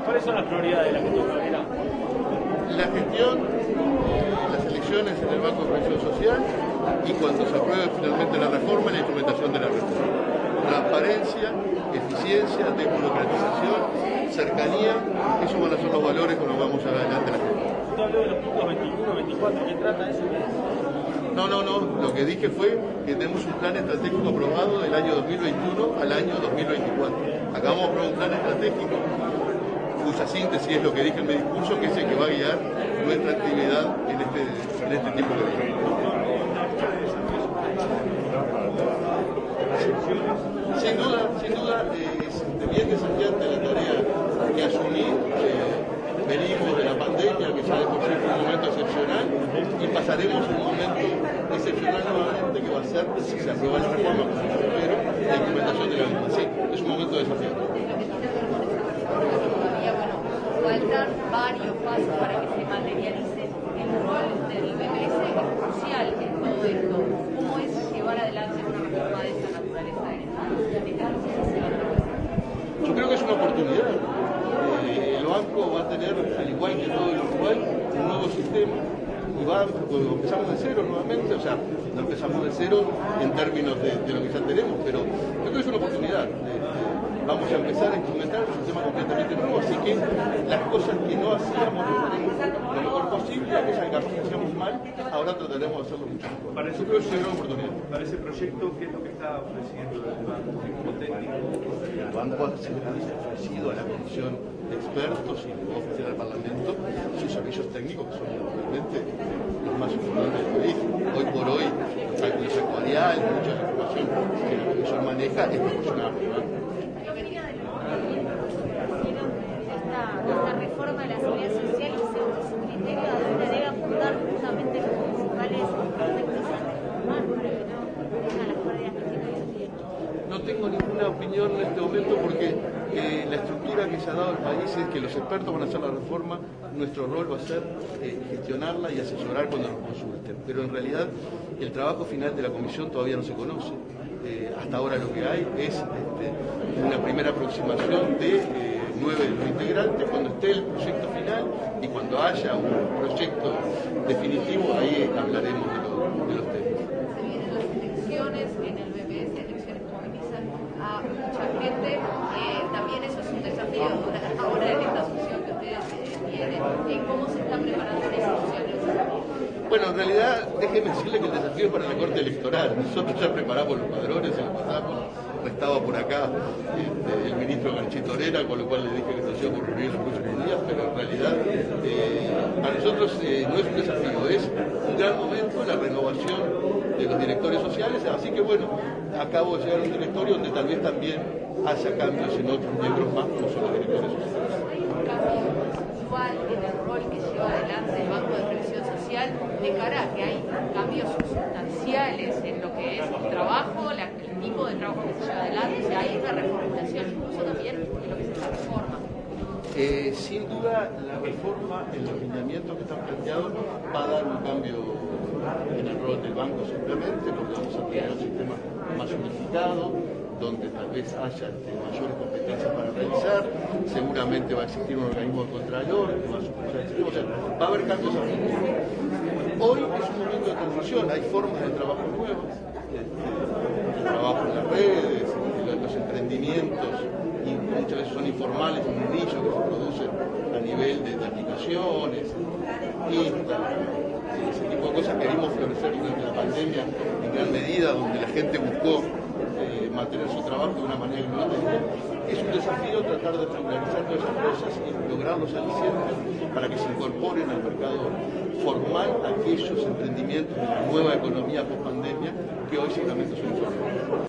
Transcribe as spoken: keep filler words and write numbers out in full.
¿Cuáles son las prioridades de la gestión Cabrera? La gestión, las elecciones en el Banco de Previsión Social y cuando se apruebe finalmente la reforma, la implementación de la reforma. Transparencia, eficiencia, desburocratización, cercanía, esos van a ser los valores que nos vamos a adelante en la gestión. Usted habló de los puntos veintiuno, veinticuatro, ¿qué trata eso? No, no, no, lo que dije fue que tenemos un plan estratégico aprobado del año dos mil veintiuno al año dos mil veinticuatro. Acabamos de aprobar un plan estratégico cuya síntesis es lo que dije en mi discurso, que es el que va a guiar nuestra actividad en este, en este tipo de eventos. Sin duda, sin duda, eh, es bien desafiante la tarea que asumí. Eh, venimos de la pandemia, que ya de por sí fue un momento excepcional, y pasaremos un momento excepcional nuevamente, que va a ser, si se aprueba la reforma, pero la implementación de la misma. Sí, es un momento desafiante. Faltan varios pasos para que se materialice el rol del B P S, que es crucial en todo esto. ¿Cómo es llevar adelante una reforma de esa naturaleza en esta sociedad? Yo creo que es una oportunidad. Eh, el banco va a tener, al igual que todo el Uruguay, un nuevo sistema y va, pues, empezamos de cero nuevamente, o sea, no empezamos de cero en términos de, de lo que ya tenemos, pero yo creo que es una oportunidad. Vamos a empezar a instrumentar un sistema completamente nuevo, así que las cosas que no hacíamos lo haremos lo mejor posible, aquellas que hacíamos mal, ahora trataremos de hacerlo mucho mejor. Para ese, Yo creo que es una gran oportunidad. Para ese proyecto, ¿qué es lo que está ofreciendo el banco? ¿Tipo técnico? El banco ha ofrecido a la comisión de expertos y va a ofrecer al Parlamento sus servicios técnicos, que son realmente los más importantes del país. Hoy por hoy, los cálculos actuariales, mucha de la información que la comisión maneja es proporcional al banco. Esta reforma de la seguridad social y según su criterio a dónde debe apuntar justamente los principales aspectos a reformar para que no tengan las pérdidas que tiene hoy en día. No tengo ninguna opinión en este momento porque eh, la estructura que se ha dado al país es que los expertos van a hacer la reforma, nuestro rol va a ser eh, gestionarla y asesorar cuando nos consulten, pero en realidad el trabajo final de la comisión todavía no se conoce. Eh, hasta ahora lo que hay es este, una primera aproximación de eh, nueve de los integrantes. Cuando esté el proyecto final y cuando haya un proyecto definitivo, ahí hablaremos de, lo, de los temas. Se vienen las elecciones en el B P S, elecciones movilizan a mucha gente, eh, también eso es un desafío ahora en esta asociación que ustedes eh, tienen, eh, ¿cómo se está preparando la institución en ese sentido? Bueno, en realidad, déjeme decirle que el desafío es para la Corte Electoral. Nosotros ya preparamos los padrones, se los pasamos, estaba por acá este, el ministro Ganchito Herrera, con lo cual le dije que nos iba a ocurrir en los próximos días, pero en realidad eh, para nosotros eh, no es un desafío, es un gran momento la renovación de los directores sociales, así que bueno, acabo de llegar a un directorio donde tal vez también haya cambios en otros miembros más, como son los directores sociales. ¿Hay un cambio puntual en el rol que lleva adelante el Banco de Previsión Social de cara a que hay cambios sustanciales en lo que es el trabajo, la, el tipo de trabajo que se lleva adelante? O sea, hay una reformulación incluso también en lo que es la reforma. Eh, sin duda, la reforma, el lineamiento que están planteados va a dar un cambio en el rol del banco simplemente, porque vamos a tener un sistema más unificado, donde tal vez haya este, mayores competencias para realizar, seguramente va a existir un organismo de contralor que va a supervisar el sistema, o sea, va a haber cambios a futuro. Hoy es un momento de transición, hay formas de trabajo nuevas, el trabajo en las redes, los emprendimientos, y muchas veces son informales, un nicho que se produce a nivel de, de aplicaciones, Instagram, ese tipo de cosas que vimos florecer durante la pandemia en gran medida, donde la gente buscó eh, mantener su trabajo de una manera que no lo tenía. Es un desafío tratar de regularizar todas esas cosas y lograr los alicientes para que se incorporen al mercado formal aquellos emprendimientos de la nueva economía post pandemia que hoy seguramente son informales.